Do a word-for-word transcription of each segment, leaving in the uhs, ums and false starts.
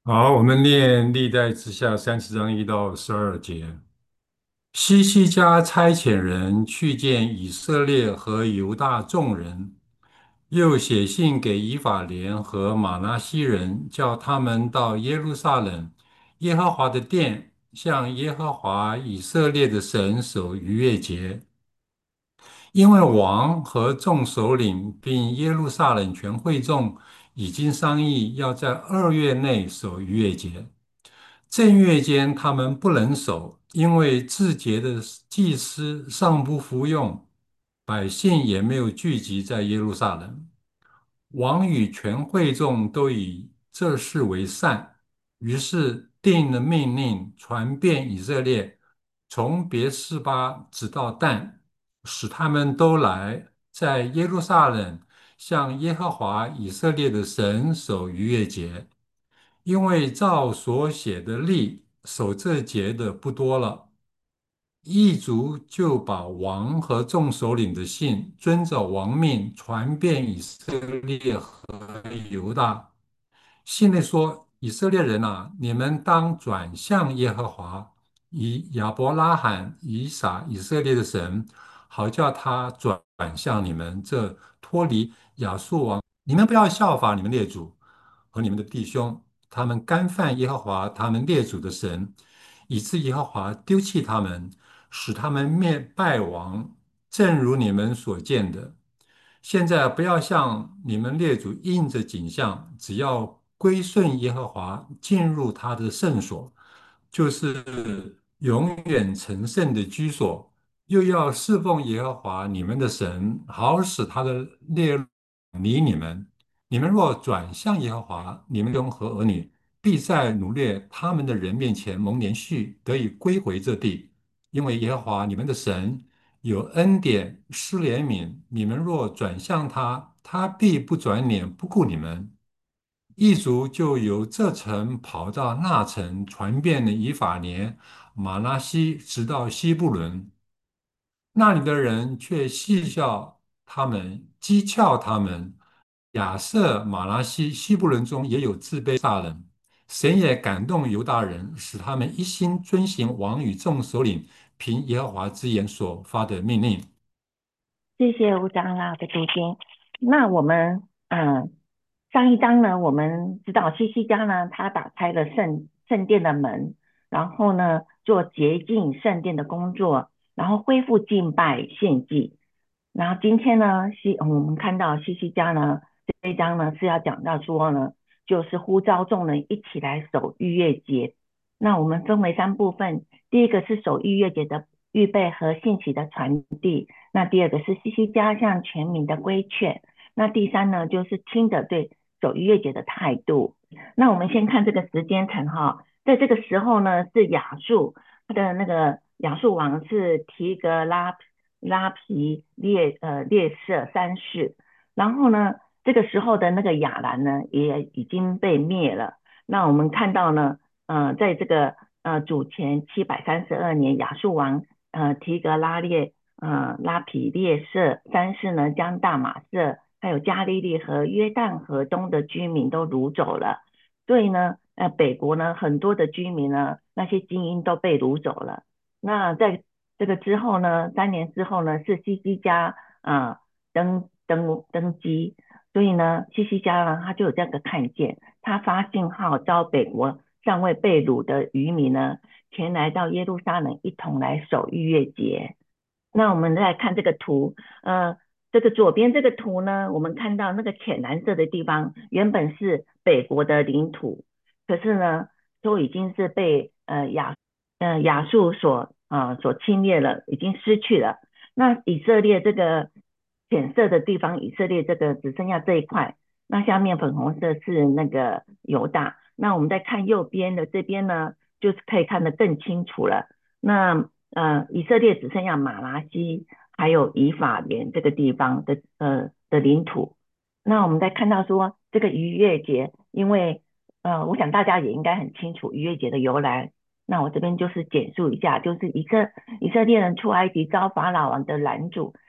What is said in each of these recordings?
好，我们念历代志下三十章一到十二节。西西家差遣人去见以色列和犹大众人，又写信给以法莲和马拿西人，叫他们到耶路撒冷耶和华的殿，向耶和华以色列的神守逾越节。因为王和众首领并耶路撒冷全会众已经商议，要在二月内守逾越节。正月间他们不能守，因为自节的祭司尚不服用，百姓也没有聚集在耶路撒冷。王与全会众都以这事为善，于是定了命令，传遍以色列，从别是巴直到但，使他们都来在耶路撒冷向耶和华以色列的神守逾越节。因为照所写的例，守这节的不多了，异族就把王和众首领的信，遵着王命传遍以色列和犹大。信内说：以色列人啊，你们当转向耶和华，以亚伯拉罕、以撒、以色列的神，好叫他转向你们这脱离亚述王。你们不要效法你们列祖和你们的弟兄，他们干犯耶和华他们列祖的神，以致耶和华丢弃他们，使他们灭败亡，正如你们所见的。现在不要像你们列祖应着景象，只要归顺耶和华，进入他的圣所，就是永远成圣的居所，又要侍奉耶和华你们的神，好使他的烈怒离你们。你们若转向耶和华，你们中和儿女必在掳掠他们的人面前蒙连续，得以归回这地，因为耶和华你们的神有恩典施怜悯，你们若转向他，他必不转脸不顾你们。一族就由这城跑到那城，传遍了以法莲、马拉西，直到西布伦。那里的人却戏笑他们，讥诮他们。亚瑟、马拉西、西布伦中也有自卑撒人。神也感动犹大人，使他们一心遵行王与众首领凭耶和华之言所发的命令。 谢谢吴长老的读经。那我们嗯，上一章呢，我们知道西西家呢，他打开了圣圣殿的门，然后呢，做洁净圣殿的工作，然后恢复敬拜献祭。然后今天呢，西我们看到西西家呢，这一章呢是要讲到说呢，就是呼召众人一起来守逾越节。那我们分为三部分，第一个是守逾越节的预备和信息的传递。那第二个是西西家向全民的规劝，那第三呢就是听着对守逾越节的态度。那我们先看这个时间层哈，在这个时候呢是亚述，他的那个亚述王是提格拉拉皮列呃列舍三世，然后呢这个时候的那个亚兰呢也已经被灭了。那我们看到呢，呃，在这个呃主前七百三十二年，亚述王呃提格拉列呃拉皮列舍三世呢，将大马色还有加利利和约旦河东的居民都掳走了。所以呢，呃，北国呢很多的居民呢，那些精英都被掳走了。那在这个之后呢，三年之后呢，是西西家啊、呃登登登基，所以呢，西西家呢他就有这个看见，他发信号召北国尚未被掳的渔民呢，前来到耶路撒冷一同来守逾越节。那我们再看这个图，呃，这个左边这个图呢，我们看到那个浅蓝色的地方，原本是北国的领土，可是呢，都已经是被呃亚呃亚述所啊、呃所侵略了，已经失去了。那以色列这个浅色的地方，以色列这个只剩下这一块，那下面粉红色是那个犹大。那我们再看右边的这边呢，就是可以看得更清楚了。那呃，以色列只剩下马拉西还有以法莲这个地方的呃的领土。那我们再看到说这个逾越节，因为呃，我想大家也应该很清楚逾越节的由来。那我这边就是简述一下，就是以色以色列人出埃及遭法老王的拦阻，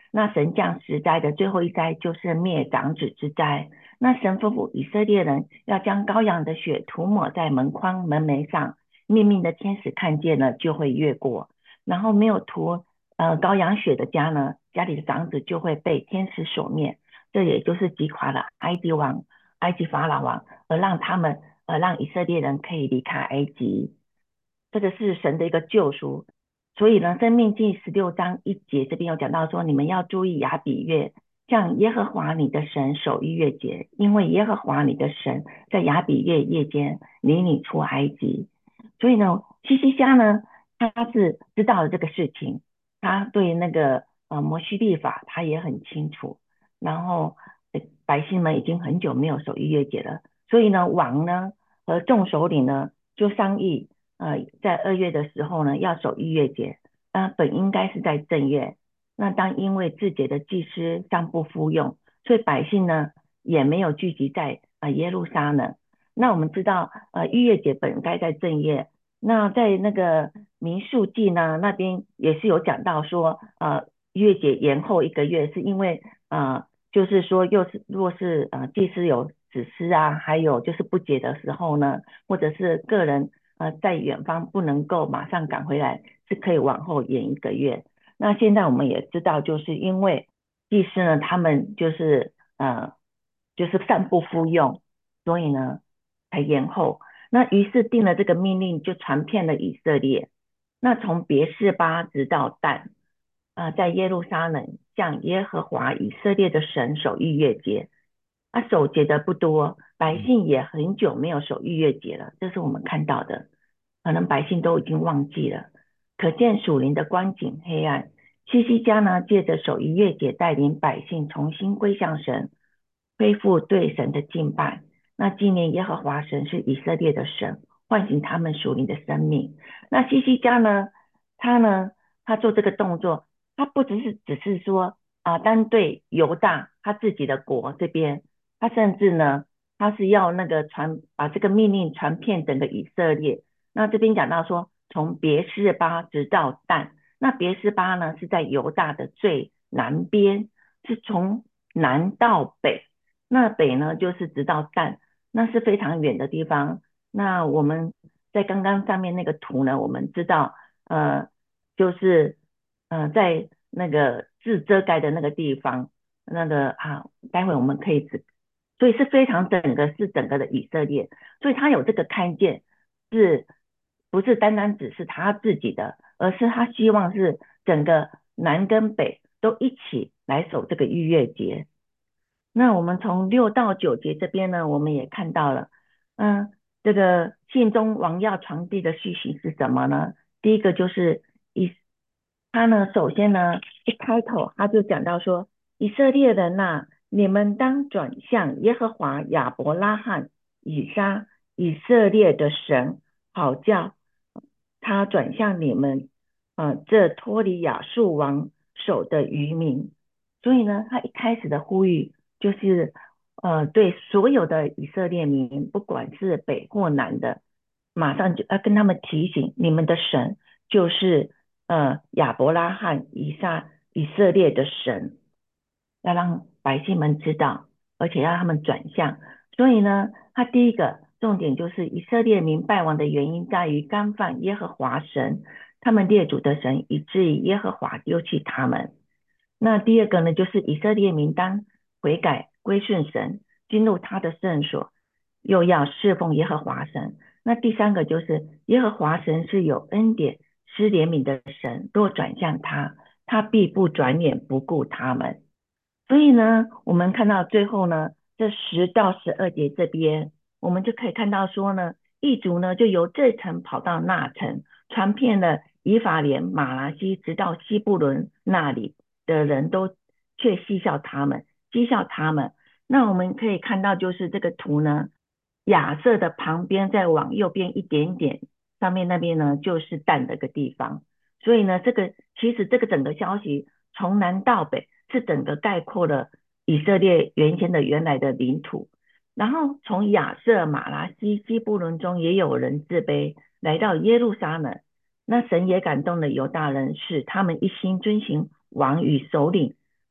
那神降十灾的最后一灾就是灭长子之灾。那神吩咐以色列人要将羔羊的血涂抹在门框、门楣上，命命的天使看见了就会越过。然后没有涂呃羔羊血的家呢，家里的长子就会被天使所灭。这也就是击垮了埃及王、埃及法老王，而让他们呃让以色列人可以离开埃及。这个是神的一个救赎。所以呢，生命记十六章一节这边有讲到说，你们要注意亚比月，向耶和华你的神守逾越节，因为耶和华你的神在亚比月夜间领你出埃及。所以呢，西西家呢，他是知道了这个事情，他对那个呃摩西律法他也很清楚，然后呃百姓们已经很久没有守逾越节了，所以呢，王呢和众首领呢就商议，呃，在二月的时候呢要守逾越节，那本应该是在正月，那当因为自己的祭司尚不敷用，所以百姓呢也没有聚集在呃耶路撒冷。那我们知道，呃，逾越节本该在正月，那在那个民数记呢那边也是有讲到说，呃，逾越节延后一个月，是因为呃，就是说又是若是呃祭司有指示啊，还有就是不洁的时候呢，或者是个人呃在远方不能够马上赶回来，是可以往后延一个月。那现在我们也知道，就是因为祭司呢，他们就是呃就是散布服用，所以呢才延后。那于是定了这个命令，就传遍了以色列。那从别是巴直到但，啊、呃在耶路撒冷向耶和华以色列的神守逾越节。啊，守节的不多，百姓也很久没有守逾越节了，这是我们看到的。可能百姓都已经忘记了，可见属灵的光景黑暗。西西家呢，借着守逾越节，带领百姓重新归向神，恢复对神的敬拜。那纪念耶和华神是以色列的神，唤醒他们属灵的生命。那西西家呢，他呢，他做这个动作，他不只是只是说啊、呃单对犹大他自己的国这边，他甚至呢，他是要那个传把这个命令传遍整个以色列。那这边讲到说，从别是巴直到但，那别是巴呢是在犹大的最南边，是从南到北，那北呢就是直到但，那是非常远的地方。那我们在刚刚上面那个图呢，我们知道，呃，就是呃在那个自遮盖的那个地方，那个啊，待会我们可以指，所以是非常整个是整个的以色列，所以他有这个看见，是不是单单只是他自己的，而是他希望是整个南跟北都一起来守这个逾越节。那我们从六到九节这边呢，我们也看到了，嗯，这个信中王要传递的讯息是什么呢？第一个就是以他呢，首先呢，一开头他就讲到说，以色列人呐、你们当转向耶和华亚伯拉罕、以撒、以色列的神，好叫他转向你们，呃，这脱离亚述王手的渔民。所以呢，他一开始的呼吁就是呃，对所有的以色列民，不管是北或南的，马上就要跟他们提醒，你们的神就是呃亚伯拉罕、以撒、以色列的神，要让百姓们知道，而且让他们转向。所以呢，他第一个重点就是以色列民败亡的原因在于干犯耶和华神，他们列祖的神，以至于耶和华丢弃他们。那第二个呢，就是以色列民当悔改归顺神，进入他的圣所，又要侍奉耶和华神。那第三个就是耶和华神是有恩典、施怜悯的神，若转向他，他必不转脸不顾他们。所以呢，我们看到最后呢，这十到十二节这边，我们就可以看到说呢，异族呢就由这城跑到那城，传遍了以法莲、马拉西，直到西布伦那里的人都却嬉笑他们，讥笑他们。那我们可以看到，就是这个图呢，亚瑟的旁边再往右边一点点，上面那边呢就是蛋的一个地方。所以呢，这个其实这个整个消息从南到北是整个概括了以色列原先的原来的领土。然后从亚瑟、马拉西、西布伦中也有人自卑，来到耶路撒冷。那神也感动了犹大人，使他们一心遵行王与首领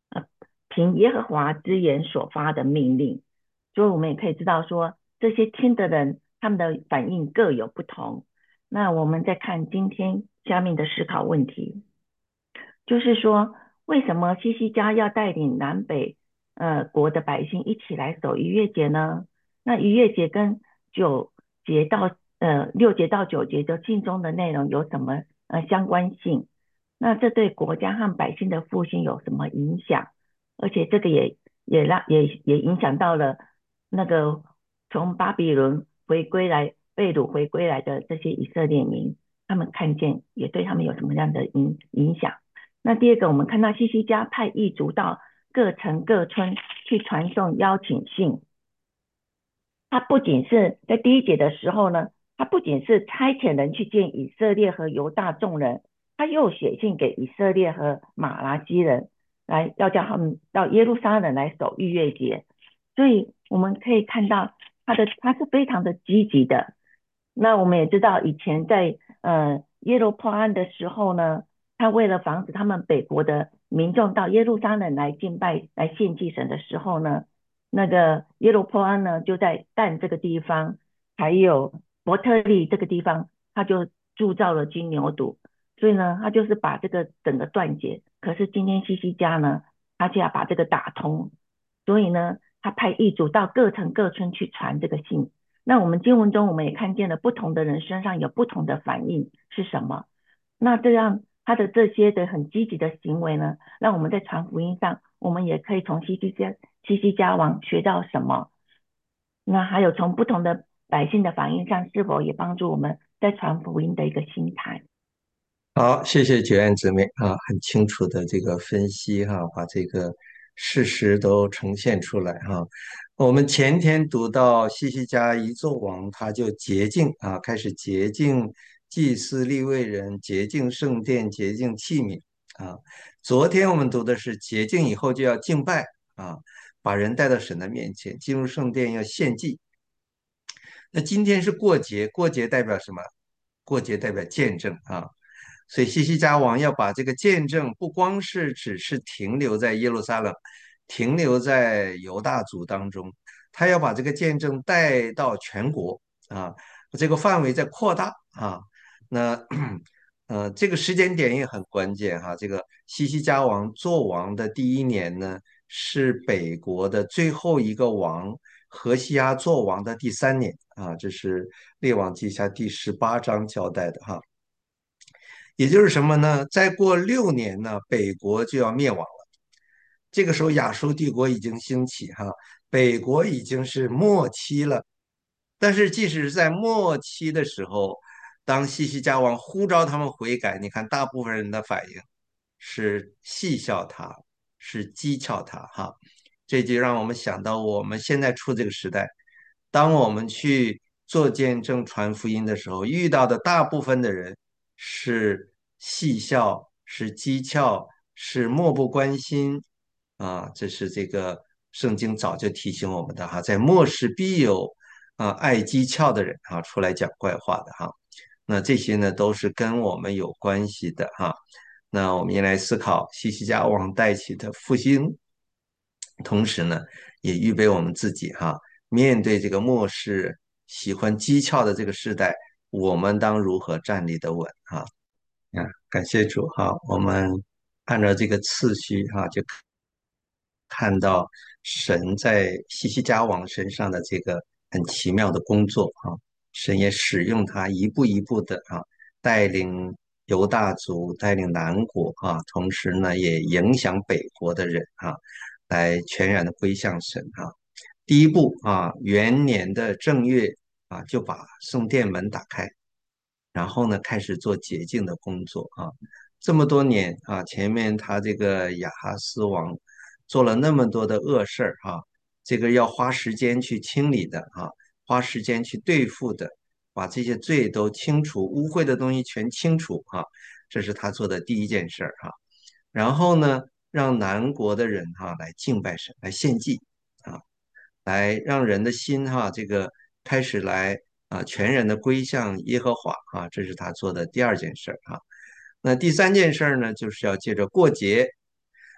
凭耶和华之言所发的命令。所以我们也可以知道说，这些听的人他们的反应各有不同。那我们再看今天下面的思考问题，就是说，为什么西西家要带领南北呃国的百姓一起来守逾越节呢？那逾越节跟九节到呃六节到九节的信中的内容有什么呃相关性？那这对国家和百姓的复兴有什么影响？而且这个也也让也也影响到了那个从巴比伦回归来被掳回归来的这些以色列民，他们看见也对他们有什么样的影影响？那第二个，我们看到西西家派异族到各城各村去传送邀请信。他不仅是在第一节的时候呢，他不仅是差遣人去见以色列和犹大众人，他又写信给以色列和马拉基人，来要叫他们到耶路撒冷来守逾越节。所以我们可以看到他的他是非常的积极的。那我们也知道，以前在呃耶罗波安的时候呢，他为了防止他们北国的民众到耶路撒冷来敬拜、来献祭神的时候呢，那个耶罗波安呢就在但这个地方，还有伯特利这个地方，他就铸造了金牛犊，所以呢，他就是把这个整个断绝。可是今天西西家呢，他就要把这个打通，所以呢，他派狱卒到各城各村去传这个信。那我们经文中我们也看见了不同的人身上有不同的反应是什么？那这样他的这些的很积极的行为呢，让我们在传福音上，我们也可以从西西家西西家王学到什么？那还有从不同的百姓的反应上，是否也帮助我们在传福音的一个心态？ 好，谢谢九院姊妹啊，很清楚的这个分析哈，把这个事实都呈现出来哈。我们前天读到西西家一纣王，他就洁净啊，开始洁净祭司立位人，洁净圣殿，洁净器皿啊。昨天我们读的是洁净以后就要敬拜啊，把人带到神的面前，进入圣殿要献祭。那今天是过节，过节代表什么？过节代表见证啊。所以西西家王要把这个见证，不光是只是停留在耶路撒冷，停留在犹大族当中，他要把这个见证带到全国啊，这个范围在扩大啊。那呃，这个时间点也很关键哈。这个西西家王做王的第一年呢，是北国的最后一个王何西阿做王的第三年啊，这是列王记下第十八章交代的哈。也就是什么呢？再过六年呢，北国就要灭亡了。这个时候，亚述帝国已经兴起，哈，北国已经是末期了。但是，即使是在末期的时候，当西西家王呼召他们悔改，你看，大部分人的反应是戏笑他，是讥诮他，哈。这就让我们想到，我们现在处这个时代，当我们去做见证、传福音的时候，遇到的大部分的人是戏笑，是讥诮，是漠不关心啊。这是这个圣经早就提醒我们的哈，在末世必有啊爱讥诮的人啊出来讲怪话的哈。那这些呢都是跟我们有关系的哈。那我们也来思考西西家王带起的复兴，同时呢，也预备我们自己哈，面对这个末世喜欢讥诮的这个时代，我们当如何站立得稳哈？啊，感谢主哈，我们按照这个次序哈，就看到神在西西家王身上的这个很奇妙的工作啊，神也使用他一步一步的啊，带领犹大族，带领南国啊，同时呢也影响北国的人啊，来全然的归向神啊。第一步啊，元年的正月啊，就把圣殿门打开，然后呢开始做洁净的工作啊。这么多年啊，前面他这个亚哈斯王做了那么多的恶事儿哈，这个要花时间去清理的哈，花时间去对付的，把这些罪都清除，污秽的东西全清除哈，这是他做的第一件事儿哈。然后呢，让南国的人哈来敬拜神，来献祭啊，来让人的心哈这个开始来啊全然的归向耶和华啊，这是他做的第二件事儿哈。那第三件事儿呢，就是要借着过节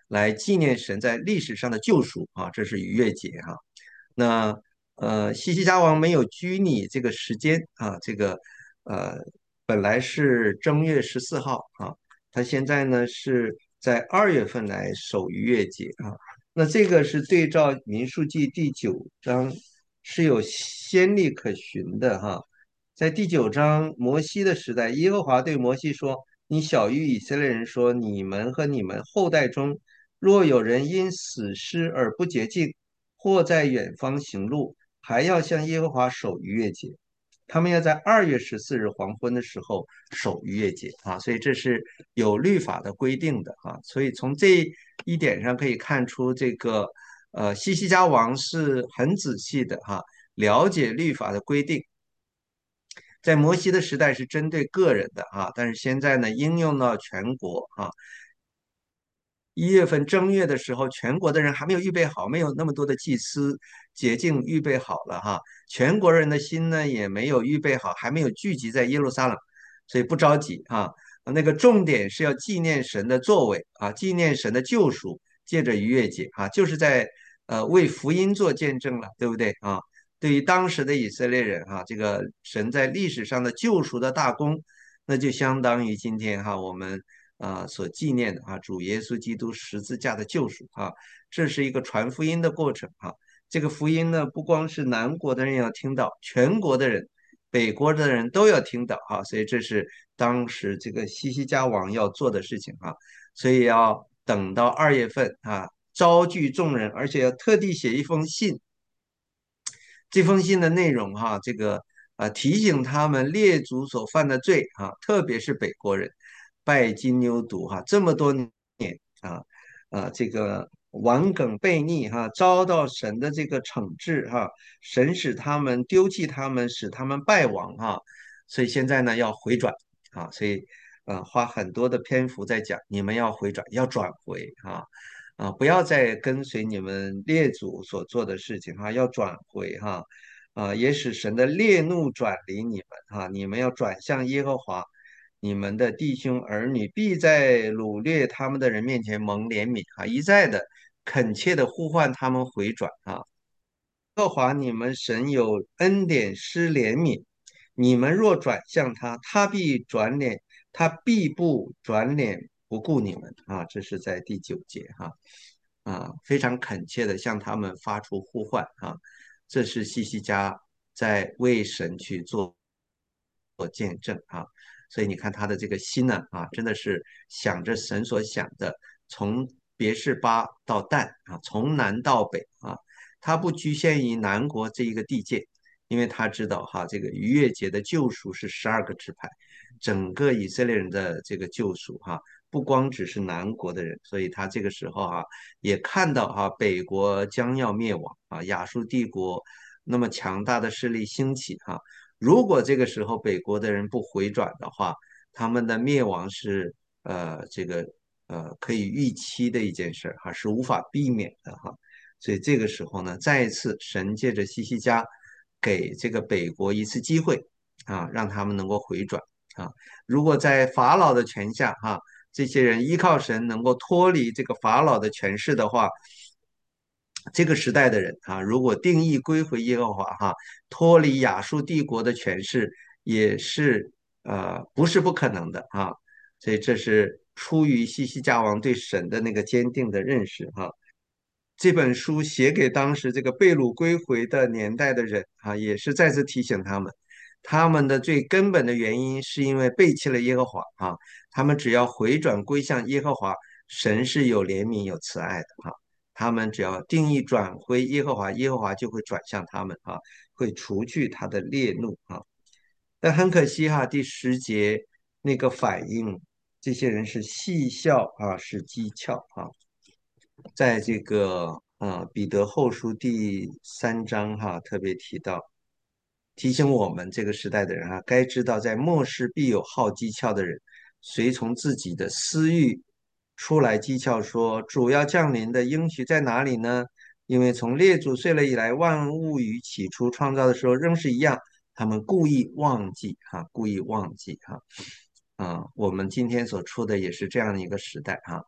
来纪念神在历史上的救赎啊，这是逾越节哈。那呃，西西家王没有拘泥这个时间啊，这个呃本来是正月十四号啊，他现在呢是在二月份来守逾越节啊。那这个是对照民数记第九章是有先例可循的哈。在第九章摩西的时代，耶和华对摩西说：“你小谕以色列人说，你们和你们后代中，若有人因死尸而不洁净，或在远方行路，还要向耶和华守逾越节。他们要在二月十四日黄昏的时候守逾越节啊，所以这是有律法的规定的啊。所以从这一点上可以看出，这个呃西西家王是很仔细的哈、了解律法的规定。在摩西的时代是针对个人的啊，但是现在呢应用到全国啊。一月份正月的时候，全国的人还没有预备好，没有那么多的祭司洁净预备好了哈，全国人的心呢也没有预备好，还没有聚集在耶路撒冷，所以不着急啊。那个重点是要纪念神的作为啊，纪念神的救赎，借着逾越节啊，就是在呃为福音做见证了，对不对啊？对于当时的以色列人哈、这个神在历史上的救赎的大功，那就相当于今天哈、我们啊所纪念的啊主耶稣基督十字架的救赎啊，这是一个传福音的过程啊。这个福音呢，不光是南国的人要听到，全国的人、北国的人都要听到啊，所以这是当时这个西西家王要做的事情啊，所以要等到二月份啊，召聚众人，而且要特地写一封信。这封信的内容哈，这个啊提醒他们列祖所犯的罪啊，特别是北国人拜金牛犊哈，这么多年啊啊这个顽梗悖逆哈，遭到神的这个惩治哈，神使他们丢弃他们，使他们败亡哈，所以现在呢要回转啊，所以呃花很多的篇幅在讲你们要回转，要转回啊。啊，不要再跟随你们列祖所做的事情哈，要转回哈，啊，也使神的烈怒转离你们哈，你们要转向耶和华，你们的弟兄儿女必在掳掠他们的人面前蒙怜悯啊，一再的恳切的呼唤他们回转啊。耶和华你们神有恩典施怜悯，你们若转向他，他必转脸，他必不转脸不顾你们啊！这是在第九节哈啊，非常恳切的向他们发出呼唤啊！这是西西家在为神去做做见证啊！所以你看他的这个心呢啊，真的是想着神所想的，从别是巴到旦啊，从南到北啊。他不局限于南国这一个地界，因为他知道哈，这个逾越节的救赎是十二个支派，整个以色列人的这个救赎哈，不光只是南国的人，所以他这个时候哈也看到哈北国将要灭亡啊，亚述帝国那么强大的势力兴起哈，如果这个时候北国的人不回转的话，他们的灭亡是呃这个呃可以预期的一件事哈，是无法避免的哈。所以这个时候呢，再一次神借着西西家给这个北国一次机会啊，让他们能够回转啊。如果在法老的权下哈，这些人依靠神能够脱离这个法老的权势的话，这个时代的人啊，如果定义归回耶和华哈，脱离亚述帝国的权势，也是呃不是不可能的啊。所以这是出于西西家王对神的那个坚定的认识哈。这本书写给当时这个被掳归回的年代的人啊，也是再次提醒他们，他们的最根本的原因是因为背弃了耶和华啊，他们只要回转归向耶和华，神是有怜悯有慈爱的啊，他们只要定义转回耶和华，耶和华就会转向他们啊，会除去他的烈怒啊。但很可惜哈，第十节那个反应，这些人是戏笑啊，是讥诮啊。在这个呃彼得后书第三章哈，特别提到提醒我们这个时代的人啊，该知道在末世必有好讥诮的人，随从自己的私欲出来讥诮说，主要降临的应许在哪里呢？因为从列祖睡了以来，万物与起初创造的时候仍是一样，他们故意忘记哈、故意忘记哈啊，我们今天所处的也是这样的一个时代哈。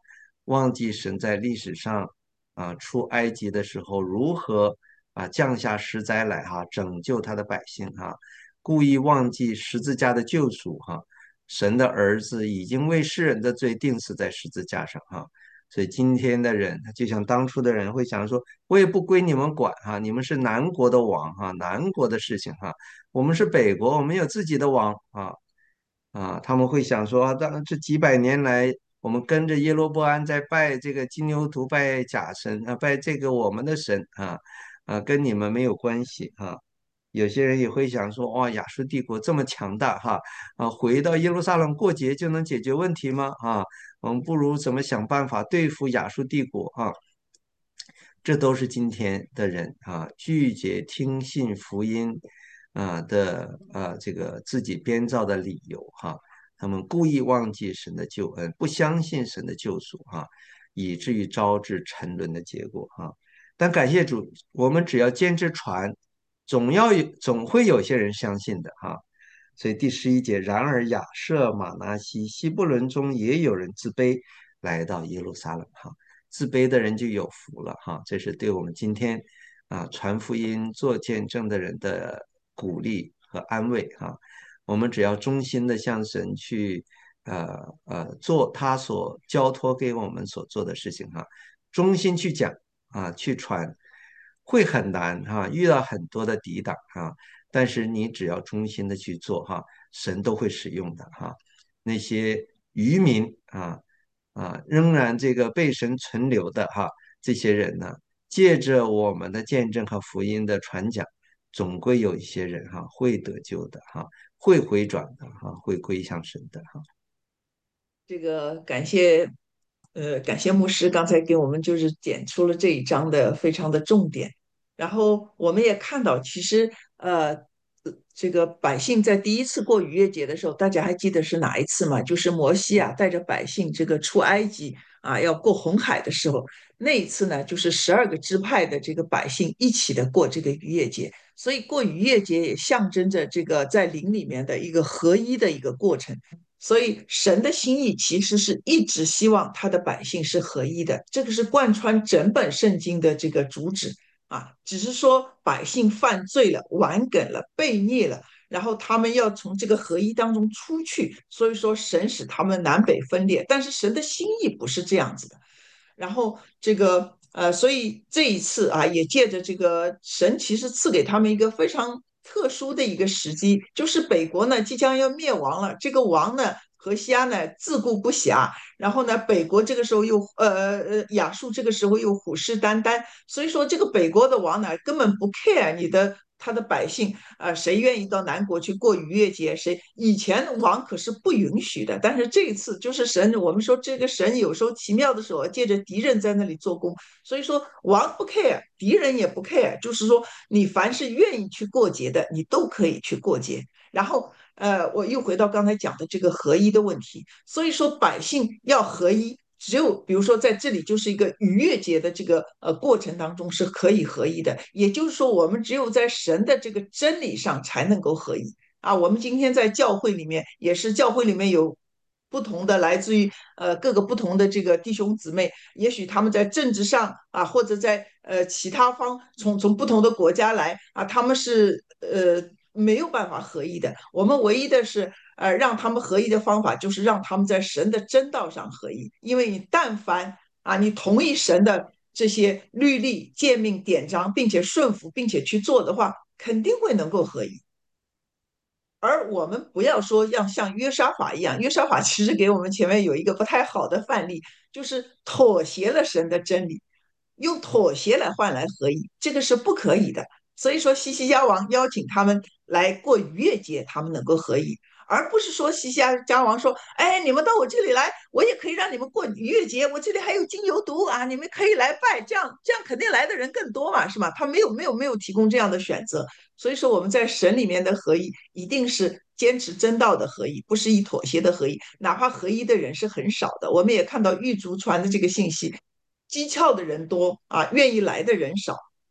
忘记神在历史上啊出埃及的时候如何啊降下十灾来哈、拯救他的百姓哈、故意忘记十字架的救赎哈、神的儿子已经为世人的罪定死在十字架上哈、所以今天的人，就像当初的人会想说，我也不归你们管哈、你们是南国的王哈、南国的事情哈、我们是北国，我们有自己的王啊啊，他们会想说，当这几百年来，我们跟着耶罗波安在拜这个金牛犊、拜假神啊，拜这个我们的神啊啊，跟你们没有关系啊。有些人也会想说，哇，亚述帝国这么强大哈啊，回到耶路撒冷过节就能解决问题吗？啊，我们不如怎么想办法对付亚述帝国啊？这都是今天的人啊拒绝听信福音啊的啊这个自己编造的理由哈、他们故意忘记神的救恩，不相信神的救赎哈、以至于招致沉沦的结果哈、但感谢主，我们只要坚持传，总要有总会有些人相信的哈、所以第十一节，然而亚设、马拿西、西布伦中也有人自卑，来到耶路撒冷哈。自卑的人就有福了哈，这是对我们今天啊传福音做见证的人的鼓励和安慰哈。我们只要忠心的向神去呃呃做他所交托给我们所做的事情哈，忠心去讲啊去传，会很难哈，遇到很多的抵挡哈，但是你只要忠心的去做哈，神都会使用的哈。那些渔民啊。啊，仍然这个被神存留的哈，这些人呢，借着我们的见证和福音的传讲，总归有一些人哈会得救的哈，会回转的哈，会归向神的哈。 这个感谢，呃，感谢牧师刚才给我们就是点出了这一章的非常的重点，然后我们也看到，其实呃，这个百姓在第一次过逾越节的时候，大家还记得是哪一次吗？就是摩西啊带着百姓这个出埃及啊，要过红海的时候，那一次呢，就是十二个支派的这个百姓一起的过这个逾越节，所以过逾越节也象征着这个在灵里面的一个合一的一个过程。所以神的心意其实是一直希望他的百姓是合一的，这个是贯穿整本圣经的这个主旨啊。只是说百姓犯罪了、顽梗了、悖逆了，然后他们要从这个合一当中出去，所以说神使他们南北分裂。但是神的心意不是这样子的。然后这个呃，所以这一次啊，也借着这个神其实赐给他们一个非常特殊的一个时机，就是北国呢即将要灭亡了，这个王呢何西阿呢自顾不暇，然后呢北国这个时候又呃呃亚述这个时候又虎视眈眈，所以说这个北国的王呢根本不 care 你的。他的百姓啊、呃，谁愿意到南国去过逾越节？谁以前王可是不允许的，但是这一次就是神，我们说这个神有时候奇妙的时候借着敌人在那里做工，所以说王不 care，敌人也不 care，就是说你凡是愿意去过节的，你都可以去过节。然后呃，我又回到刚才讲的这个合一的问题，所以说百姓要合一，只有比如说在这里就是一个逾越节的这个呃过程当中是可以合一的，也就是说我们只有在神的这个真理上才能够合一啊。我们今天在教会里面也是，教会里面有不同的来自于呃各个不同的这个弟兄姊妹，也许他们在政治上啊，或者在呃其他方从从不同的国家来啊，他们是呃没有办法合一的。我们唯一的是呃让他们合一的方法，就是让他们在神的真道上合一。因为你但凡啊你同意神的这些律例、诫命、典章，并且顺服，并且去做的话，肯定会能够合一。而我们不要说要像约沙法一样，约沙法其实给我们前面有一个不太好的范例，就是妥协了神的真理，用妥协来换来合一，这个是不可以的。所以说，西西家王邀请他们来过逾越节，他们能够合一，而不是说西西家王说：“哎，你们到我这里来，我也可以让你们过逾越节，我这里还有金牛犊啊，你们可以来拜。”这样这样肯定来的人更多嘛，是吧？他没有没有没有提供这样的选择。所以说我们在神里面的合一，一定是坚持真道的合一，不是以妥协的合一。哪怕合一的人是很少的，我们也看到狱卒传的这个信息，讥诮的人多啊，愿意来的人少。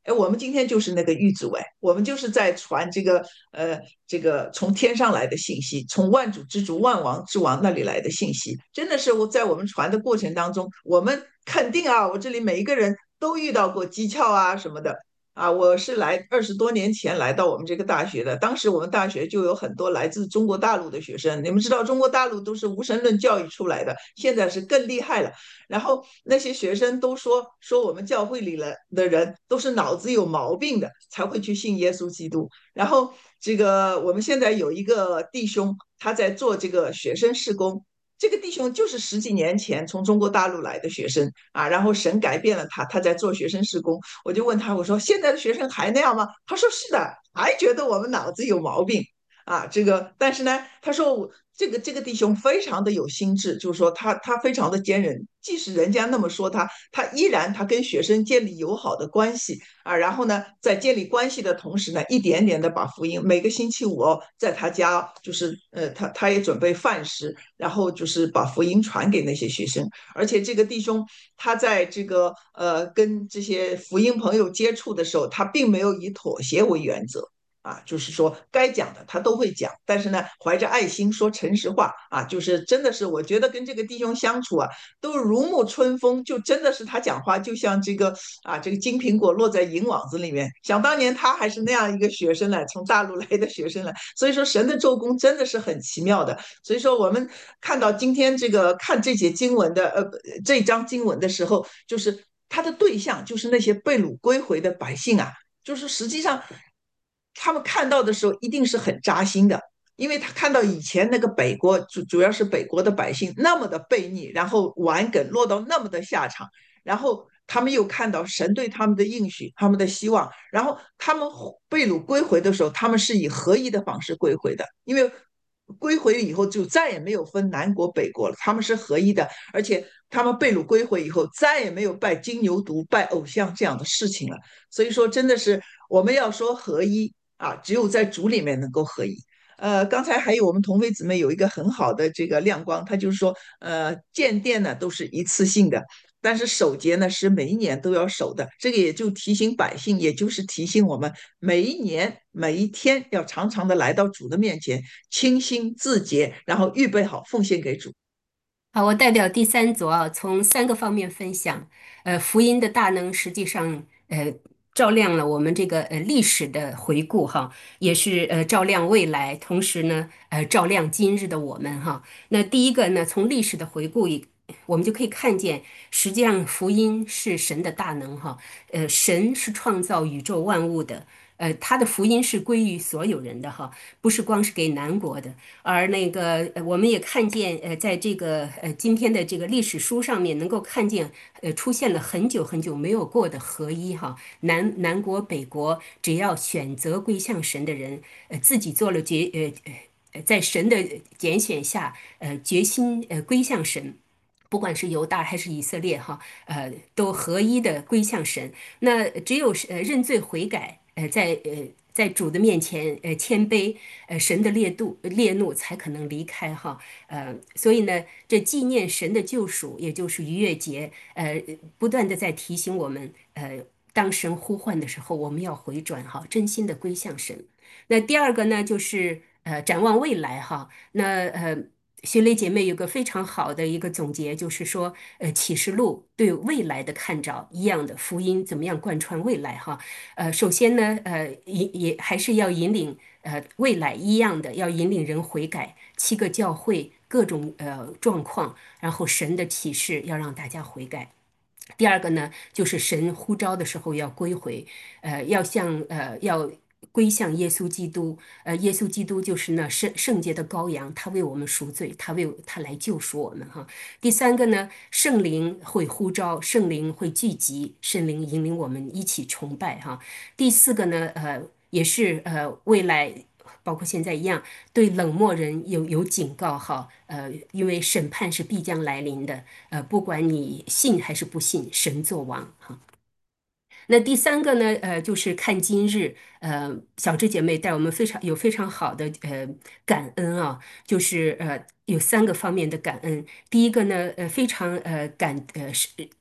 哎，我们今天就是那个狱卒，哎，我们就是在传这个呃这个从天上来的信息，从万主之主、万王之王那里来的信息，真的是我在我们传的过程当中，我们肯定啊，我这里每一个人都遇到过讥诮啊什么的。啊，我是来二十多年前来到我们这个大学的，当时我们大学就有很多来自中国大陆的学生。你们知道，中国大陆都是无神论教育出来的，现在是更厉害了。然后那些学生都说说我们教会里了的人都是脑子有毛病的，才会去信耶稣基督。然后这个我们现在有一个弟兄，他在做这个学生事工。这个弟兄就是十几年前从中国大陆来的学生啊，然后神改变了他，他在做学生事工。我就问他，我说现在的学生还那样吗？他说是的，还觉得我们脑子有毛病啊。这个，但是呢，他说我这个这个弟兄非常的有心智，就是说他他非常的坚韧，即使人家那么说他，他依然他跟学生建立友好的关系啊。然后呢，在建立关系的同时呢，一点点的把福音，每个星期五哦，在他家就是呃，他他也准备饭食，然后就是把福音传给那些学生。而且这个弟兄他在这个呃跟这些福音朋友接触的时候，他并没有以妥协为原则。啊，就是说该讲的他都会讲，但是呢，怀着爱心说诚实话啊，就是真的是我觉得跟这个弟兄相处啊，都如沐春风，就真的是他讲话就像这个啊，这个金苹果落在银网子里面。想当年他还是那样一个学生来，从大陆来的学生来，所以说神的做工真的是很奇妙的。所以说我们看到今天这个看这节经文的呃这章经文的时候，就是他的对象就是那些被掳归回的百姓啊，就是实际上他们看到的时候一定是很扎心的，因为他看到以前那个北国主主要是北国的百姓那么的悖逆，然后顽梗落到那么的下场，然后他们又看到神对他们的应许，他们的希望，然后他们被掳归回的时候，他们是以合一的方式归回的，因为归回以后就再也没有分南国北国了，他们是合一的，而且他们被掳归回以后，再也没有拜金牛犊、拜偶像这样的事情了。所以说，真的是我们要说合一啊，只有在主里面能够合一。呃，刚才还有我们同辈姊妹有一个很好的这个亮光，他就是说，呃，建殿呢都是一次性的，但是守节呢是每一年都要守的。这个也就提醒百姓，也就是提醒我们，每一年每一天要常常的来到主的面前，清心自洁，然后预备好奉献给主。 好，我代表第三组啊，从三个方面分享。呃，福音的大能实际上呃照亮了我们这个呃历史的回顾哈，也是呃照亮未来，同时呢呃照亮今日的我们哈。那第一个呢，从历史的回顾以我们就可以看见，实际上福音是神的大能哈。呃，神是创造宇宙万物的。呃，他的福音是归于所有人的哈，不是光是给南国的。而那个，呃我们也看见，呃，在这个呃今天的这个历史书上面，能够看见，呃，出现了很久很久没有过的合一哈，南南国北国，只要选择归向神的人，呃，自己做了决，呃呃，在神的拣选下，呃，决心呃归向神。不管是犹大还是以色列哈，呃，都合一的归向神。那只有是呃认罪悔改，呃，在呃在主的面前呃谦卑，呃神的烈度烈怒才可能离开哈。呃，所以呢，这纪念神的救赎，也就是逾越节，呃，不断的在提醒我们，呃，当神呼唤的时候，我们要回转哈，真心的归向神。那第二个呢，就是呃展望未来哈。那呃，学雷姐妹有个非常好的一个总结，就是说，呃，启示录对未来的看照一样的福音怎么样贯穿未来哈。呃，首先呢，呃，也也还是要引领呃未来一样的，要引领人悔改，七个教会各种呃状况，然后神的启示要让大家悔改。第二个呢，就是神呼召的时候要归回，呃，要向呃要归向耶稣基督，呃，耶稣基督就是那圣圣洁的羔羊，他为我们赎罪，他为他来救赎我们哈。第三个呢，圣灵会呼召，圣灵会聚集，圣灵引领我们一起崇拜哈。第四个呢，呃，也是呃未来。包括现在一样，对冷漠人有有警告哈，呃，因为审判是必将来临的，呃，不管你信还是不信，神作王哈。那第三个呢，呃，就是看今日，呃，小智姐妹带我们非常有非常好的呃感恩啊，就是呃有三个方面的感恩。第一个呢，呃，非常呃感呃是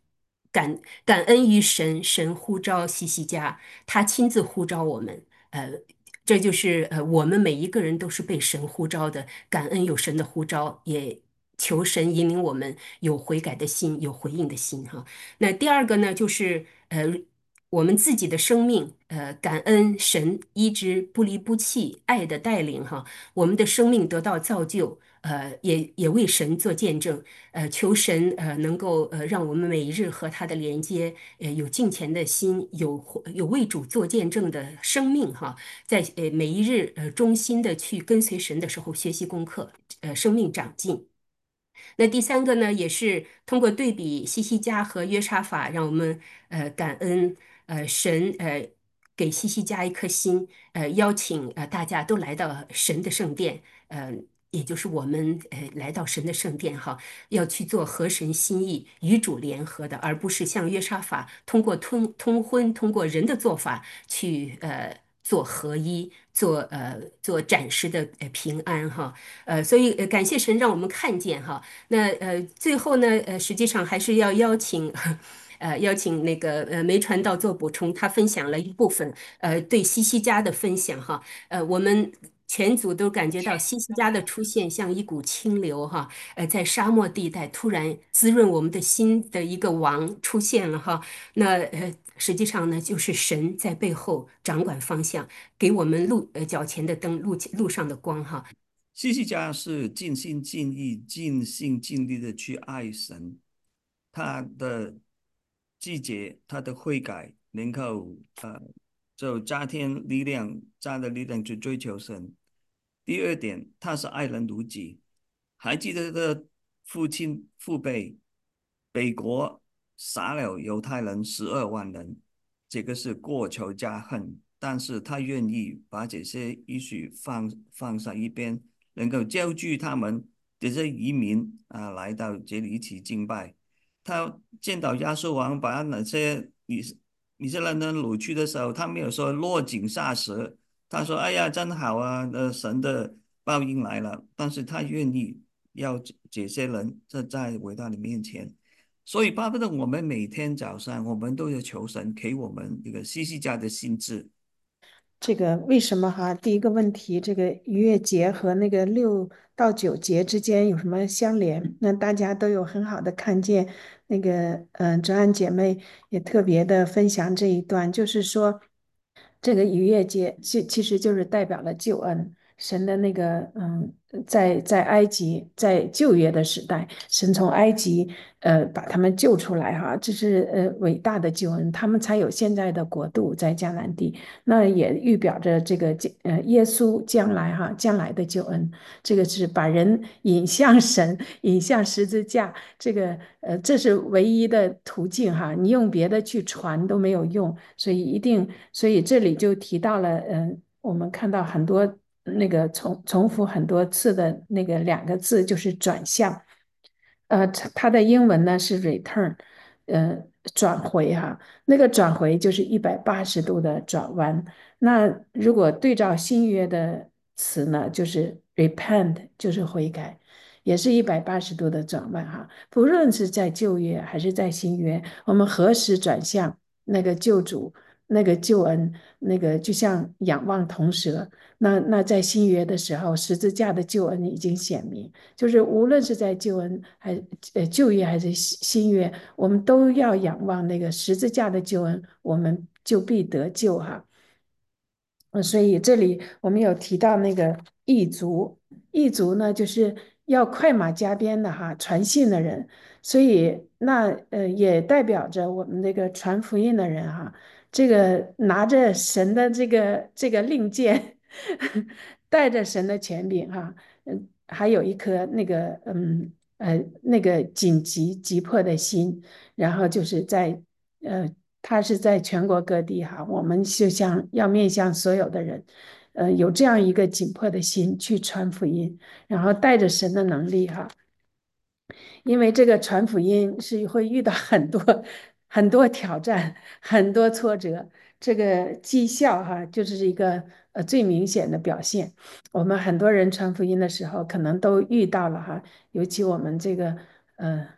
感感恩于神，神呼召西西家，他亲自呼召我们，呃，这就是呃我们每一个人都是被神呼召的，感恩有神的呼召，也求神引领我们有悔改的心，有回应的心哈。那第二个呢，就是呃我们自己的生命，呃，感恩神医治不离不弃爱的带领哈，我们的生命得到造就。呃，也也为神做见证，呃，求神呃能够呃让我们每日和他的连接，呃有敬虔的心，有有为主做见证的生命哈，在呃每一日呃忠心的去跟随神的时候学习功课，呃生命长进。那第三个呢，也是通过对比西西家和约沙法，让我们呃感恩呃神呃给西西家一颗心，呃邀请呃大家都来到神的圣殿，呃也就是我们呃来到神的圣殿哈，要去做合神心意、与主联合的，而不是像约沙法通过通通婚、通过人的做法去呃做合一、做呃做暂时的呃平安哈。呃，所以呃感谢神让我们看见哈。那呃最后呢，呃实际上还是要邀请。呃，邀请那个呃梅传道做补充，他分享了一部分呃对西西家的分享哈，呃我们全组都感觉到西西家的出现像一股清流哈，呃在沙漠地带突然滋润我们的心的一个王出现了哈，那呃实际上呢就是神在背后掌管方向，给我们路呃脚前的灯，路路上的光哈。 西西家是尽心尽意、尽心尽力的去爱神，他的季节、他的悔改，能够呃，就加添力量，加的力量去追求神。第二点，他是爱人如己。还记得他的父亲父辈，北国杀了犹太人十二万人，这个是过仇家恨，但是他愿意把这些一许放放在一边。能够教聚他们这些移民啊来到这里一起敬拜。他见到亚述王把那些以以色列人掳去的时候，他没有说落井下石，他说：“哎呀，真好啊，呃，神的报应来了。”但是他愿意要这这些人站在伟大的面前。所以，巴不得我们每天早上，我们都要求神给我们这个西西家的心智。 这个为什么哈？第一个问题，这个逾越节和那个六到九节之间有什么相连？那大家都有很好的看见，那个嗯、呃，哲安姐妹也特别的分享这一段，就是说，这个逾越节其其实就是代表了救恩，神的那个嗯，在在埃及在旧约的时代，神从埃及呃把他们救出来哈，这是呃伟大的救恩，他们才有现在的国度在迦南地。那也预表着这个呃耶稣将来哈将来的救恩，这个是把人引向神，引向十字架，这个呃这是唯一的途径哈，你用别的去传都没有用，所以一定，所以这里就提到了，嗯、呃，我们看到很多那个重重复很多次的那个两个字就是转向。呃，它它的英文呢是 return，呃，转回哈，那个转回就是一百八十度的转弯。那如果对照新约的词呢，就是 repent，就是悔改，也是一百八十度的转弯哈。不论是在旧约还是在新约，我们何时转向那个救主、那个救恩，那个就像仰望铜蛇。那那在新约的时候，十字架的救恩已经显明。就是无论是在救恩还呃旧约还是新约，我们都要仰望那个十字架的救恩，我们就必得救哈。呃所以这里我们有提到那个异族，异族呢就是要快马加鞭的哈，传信的人，所以那呃也代表着我们这个传福音的人哈，这个拿着神的这个这个令箭，带着神的权柄哈，嗯，还有一颗那个嗯呃那个紧急急迫的心，然后就是在呃他是在全国各地哈，我们就像要面向所有的人，呃有这样一个紧迫的心去传福音，然后带着神的能力哈，因为这个传福音是会遇到很多很多挑战，很多挫折，这个绩效哈就是一个呃最明显的表现。我们很多人传福音的时候，可能都遇到了哈，尤其我们这个呃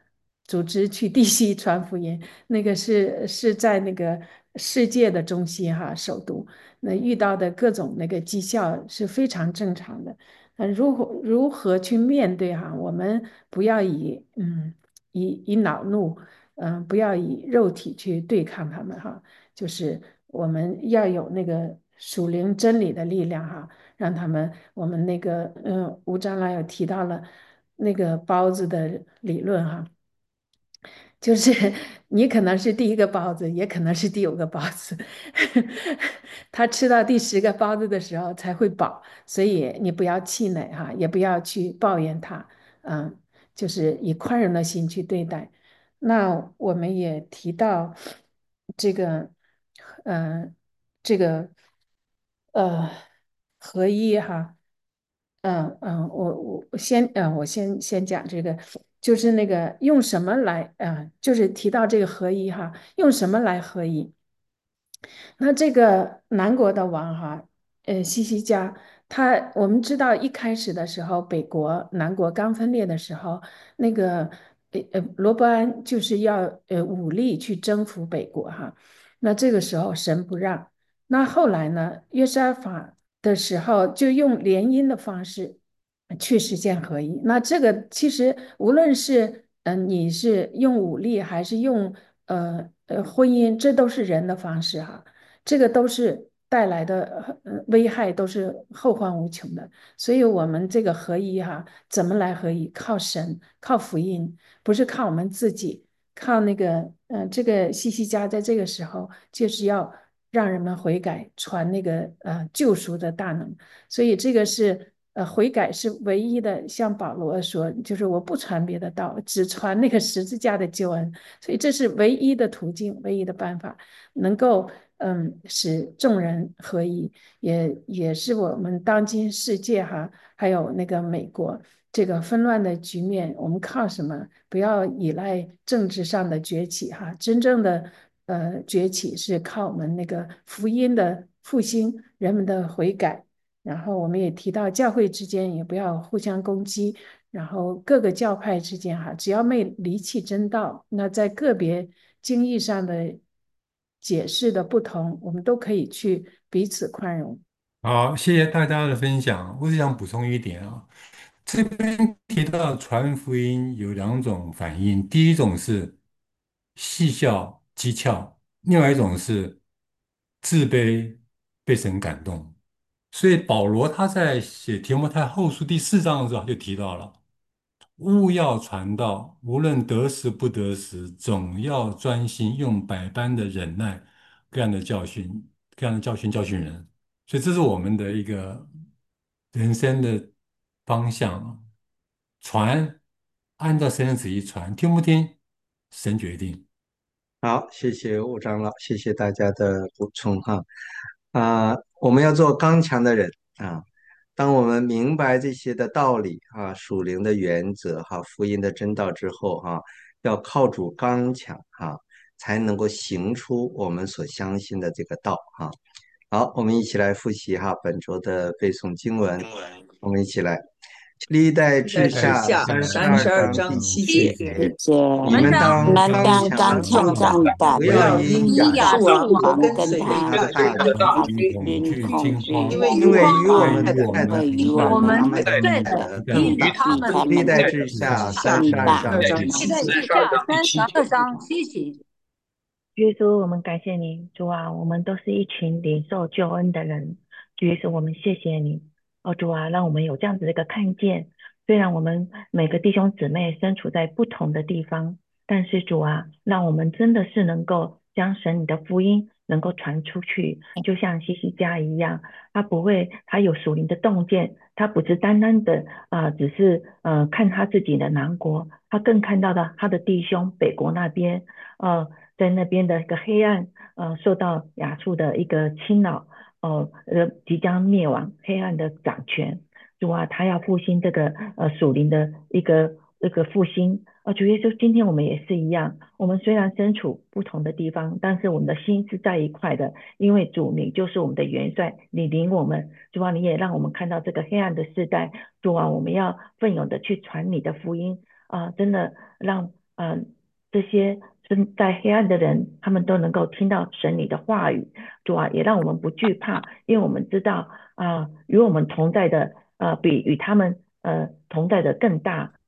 组织去地西传福音，那个是是在那个世界的中心哈，首都，那遇到的各种那个讥笑是非常正常的。呃，如何如何去面对哈？我们不要以嗯以以恼怒，嗯、不要以肉体去对抗他们哈，就是我们要有那个属灵真理的力量哈，让他们我们那个嗯吴长老有提到了那个包子的理论哈。就是你可能是第一个包子，也可能是第五个包子。他吃到第十个包子的时候才会饱，所以你不要气馁哈，也不要去抱怨他，嗯，就是以宽容的心去对待。那我们也提到这个，嗯、这个呃合一哈，嗯嗯，我我我先嗯，我先先讲这个，就是那个用什么来嗯，就是提到这个合一哈，用什么来合一？那这个南国的王哈，呃，西西家，他我们知道一开始的时候，北国南国刚分裂的时候，那个呃呃罗伯安就是要呃武力去征服北国哈，那这个时候神不让，那后来呢，约沙法的时候就用联姻的方式去实现合一，那这个其实无论是嗯、呃你是用武力还是用呃呃婚姻，这都是人的方式哈。这个都是带来的呃危害，都是后患无穷的。所以，我们这个合一哈，怎么来合一？靠神，靠福音，不是靠我们自己，靠那个呃，这个西西家在这个时候就是要让人们悔改，传那个呃救赎的大能。所以，这个是。呃，悔改是唯一的，像保罗说，就是我不传别的道，只传那个十字架的救恩，所以这是唯一的途径，唯一的办法。能够嗯使众人合一，也也是我们当今世界哈，还有那个美国这个纷乱的局面，我们靠什么？不要依赖政治上的崛起哈，真正的呃崛起是靠我们那个福音的复兴，人们的悔改。然后我们也提到教会之间也不要互相攻击，然后各个教派之间哈，只要没离弃真道，那在个别经义上的解释的不同，我们都可以去彼此宽容。 好，谢谢大家的分享。我只想补充一点啊，这边提到传福音有两种反应，第一种是戏笑讥诮，另外一种是自卑被神感动。所以保罗他在写提摩太后书第四章的时候他就提到了。勿要传道，无论得时不得时，总要专心，用百般的忍耐，各样的教训，各样的教训教训人。所以这是我们的一个人生的方向啊。传，按照神的旨意传，听不听，神决定。 好，谢谢吴长老，谢谢大家的补充哈。啊，我们要做刚强的人啊。当我们明白这些的道理啊，属灵的原则哈，福音的真道之后哈，要靠主刚强哈，才能够行出我们所相信的这个道哈。好，我们一起来复习哈本周的背诵经文，我们一起来。历代历代志下志下三十三十二二章第章七七节， 节， 姐， 你们你们当刚当刚强壮胆， 强壮胆， 不不要要因因以亚亚述亚述述和王王跟跟随的和他他的大一大军军大恐惧， 军去恐惧， 惊慌， 因为与因为与我我们们对于同在的我们因为与我同在的们他们比同在的的更大。 比他历代们的志下三十更大。 二章第历代七节。 志下三十二章七节。 耶稣，我们感谢你，主啊，我们都是一群领受救恩的人。主耶稣，我们谢谢你，哦主啊，让我们有这样子的一个看见。虽然我们每个弟兄姊妹身处在不同的地方，但是主啊，让我们真的是能够将神你的福音能够传出去，就像西西家一样，他不会，他有属灵的洞见，他不是单单的啊、呃只是呃看他自己的南国，他更看到了他的弟兄北国那边，呃。在那边的一个黑暗，呃，受到亚述的一个侵扰，呃呃，即将灭亡，黑暗的掌权。主啊，他要复兴这个呃属灵的一个一个复兴。呃，主耶稣，今天我们也是一样，我们虽然身处不同的地方，但是我们的心是在一块的，因为主你就是我们的元帅，你领我们，主啊，你也让我们看到这个黑暗的时代，主啊，我们要奋勇的去传你的福音啊、真的让呃这些身在黑暗的人，他们都能够听到神你的话语。主啊，也让我们不惧怕，因为我们知道啊、与我们同在的呃比与他们呃同在的更大。